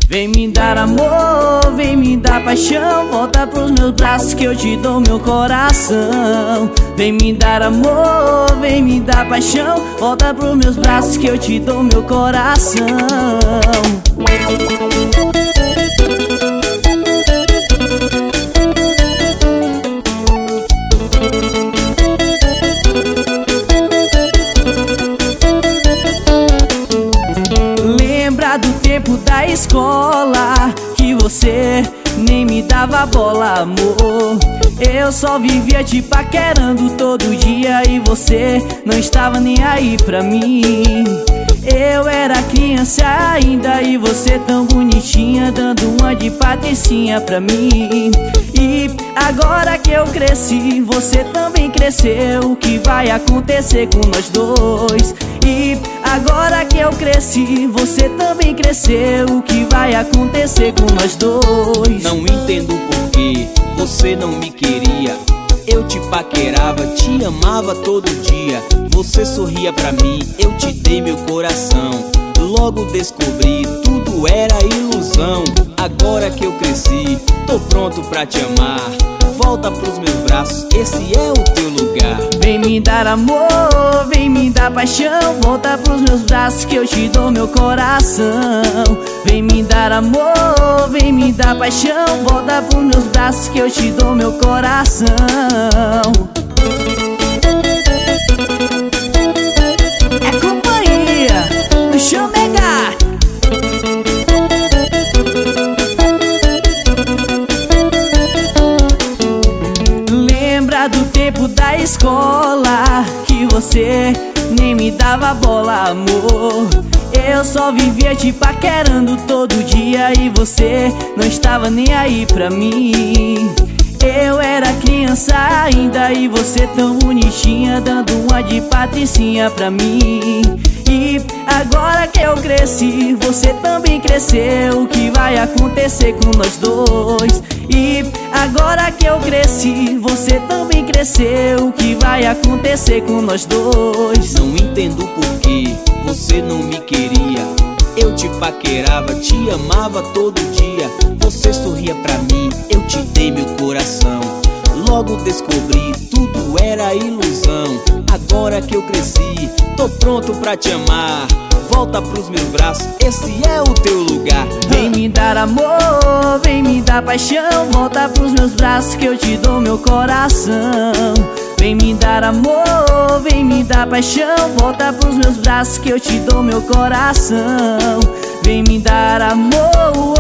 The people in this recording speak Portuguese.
Vem me dar amor, vem me dar paixão. Volta pros meus braços que eu te dou meu coração. Vem me dar amor, vem me dar paixão. Volta pros meus braços que eu te dou meu coração. Lembra do tempo da escola que você nem me dava bola, amor. Eu só vivia te paquerando todo dia e você não estava nem aí pra mim. Eu era criança ainda e você tão bonitinha, dando uma de patricinha pra mim. E agora que eu cresci, você também cresceu. O que vai acontecer com nós dois? E agora que eu cresci, você também cresceu. O que vai acontecer com nós dois? Não entendo por que você não me queria. Eu te paquerava, te amava todo dia. Você sorria pra mim, eu te dei meu coração. Logo descobri, tudo era ilusão. Agora que eu cresci, tô pronto pra te amar. Volta pros meus braços, esse é o teu lugar. Vem me dar amor, vem me dar paixão. Volta pros meus braços que eu te dou meu coração. Vem me dar amor, vem me dar paixão. Volta pros meus braços que eu te dou meu coração. É companhia do Xamega. Lembra do tempo da escola que você nem me dava bola, amor. Eu só vivia te paquerando todo dia e você não estava nem aí pra mim. Eu era criança ainda e você tão bonitinha, dando uma de patricinha pra mim. E agora que eu cresci, você também cresceu. O que vai acontecer com nós dois? E agora que eu cresci, você também cresceu. O que vai acontecer com nós dois? Não entendo por que você não me queria. Eu te paquerava, te amava todo dia. Você sorria pra mim, eu te dei meu coração. Logo descobri, tudo era ilusão. Agora que eu cresci, tô pronto pra te amar. Volta pros meus braços, esse é o teu lugar. Vem me dar amor, vem me dar paixão. Volta pros meus braços que eu te dou meu coração. Vem me dar amor, vem me dar paixão. Volta pros meus braços que eu te dou meu coração. Vem me dar amor.